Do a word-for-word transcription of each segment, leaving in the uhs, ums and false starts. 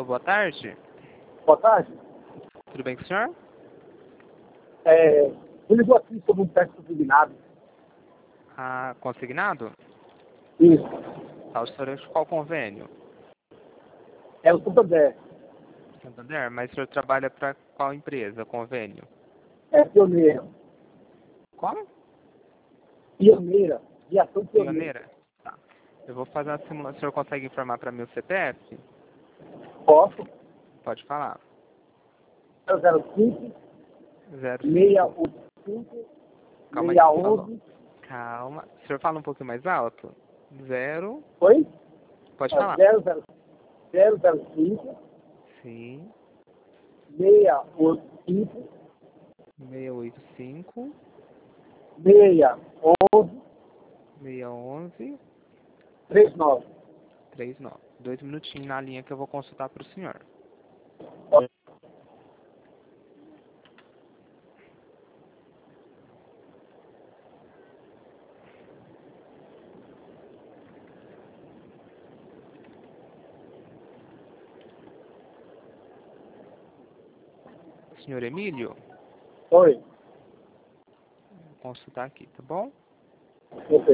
boa tarde. Boa tarde. Tudo bem com o senhor? É, eu ligou aqui sobre um teste consignado. Ah, consignado? Isso. Tá, o senhor de qual convênio? É o Santander. Santander, mas o senhor trabalha para qual empresa, convênio? É pioneira. Qual? Pioneira. Viação pioneira. Pioneira? Tá. Eu vou fazer a simulação. O senhor consegue informar para mim o C P F? Posso? Pode falar. zero zero cinco, Zero seis cinco. oito cinco, Calma aí, seis falou. onze. Calma. O senhor fala um pouquinho mais alto? Zero. Oi? Pode falar. zero zero cinco, Sim. seis oito cinco, seis oito cinco. seis onze, seis onze. trinta e nove. trinta e nove. Dois minutinhos na linha que eu vou consultar para o senhor. Senhor Emílio? Oi. Vou consultar aqui, tá bom? Ok.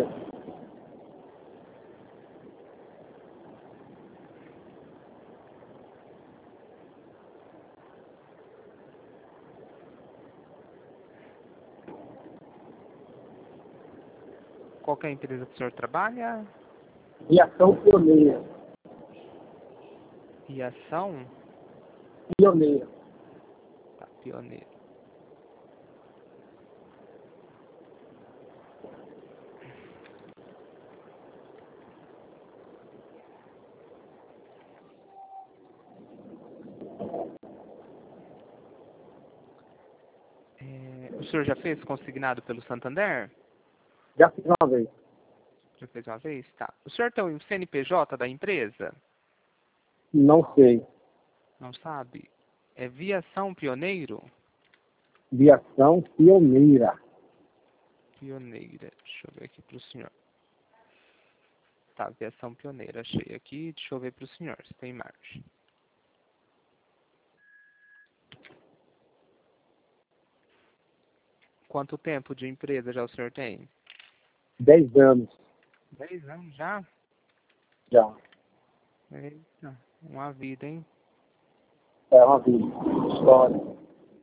Qual que é a empresa que o senhor trabalha? Viação pioneira. Viação? Pioneira. Tá, pioneiro. É, o senhor já fez consignado pelo Santander? Já fiz uma vez. Já fez uma vez? Tá. O senhor tem o C N P J da empresa? Não sei. Não sabe? É Viação Pioneiro? Viação pioneira. Pioneira. Deixa eu ver aqui pro senhor. Tá, Viação Pioneira. Achei aqui. Deixa eu ver pro senhor se tem margem. Quanto tempo de empresa já o senhor tem? Dez anos. Dez anos já? Já. Eita, uma vida, hein? É uma vida. História.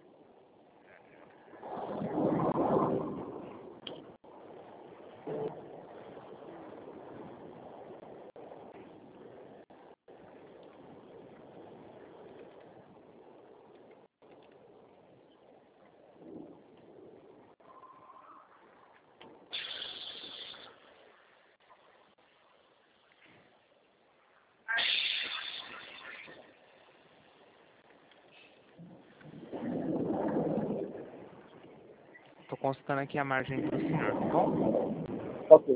Tô consultando aqui a margem pro senhor, tá bom? Ok.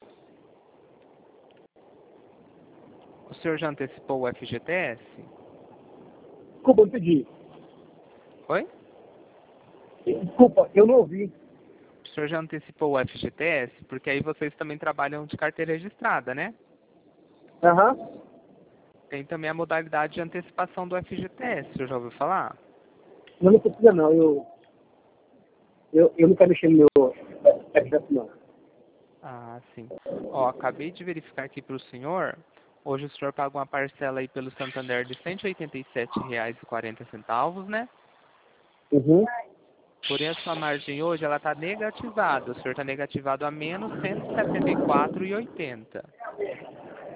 O senhor já antecipou o F G T S? Desculpa, eu não pedi. Oi? Desculpa, eu não ouvi. O senhor já antecipou o F G T S? Porque aí vocês também trabalham de carteira registrada, né? Aham. Tem também a modalidade de antecipação do F G T S, o senhor já ouviu falar? Não, não precisa não. Eu, eu, eu não quero mexer no meu F G T não. Ah, sim. Ó, acabei de verificar aqui para o senhor. Hoje o senhor paga uma parcela aí pelo Santander de cento e oitenta e sete reais e quarenta centavos, né? Uhum. Porém, a sua margem hoje, ela está negativada. O senhor está negativado a menos cento e setenta e quatro reais e oitenta centavos.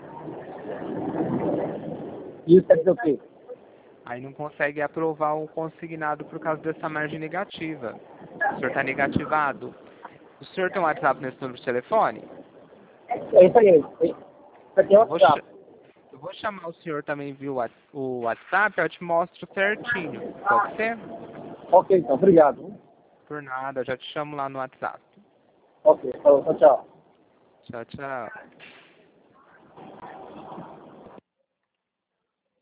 E isso quer dizer o quê? Aí não consegue aprovar o consignado por causa dessa margem negativa. O senhor está negativado. O senhor tem um WhatsApp nesse número de telefone? É isso aí. Isso aqui é o Eu vou, cha- WhatsApp. eu vou chamar o senhor também via o Whats- o WhatsApp, eu te mostro certinho. Pode ser? Ok, então. Obrigado. Por nada, eu já te chamo lá no WhatsApp. Ok. Tchau, tchau. Tchau, tchau.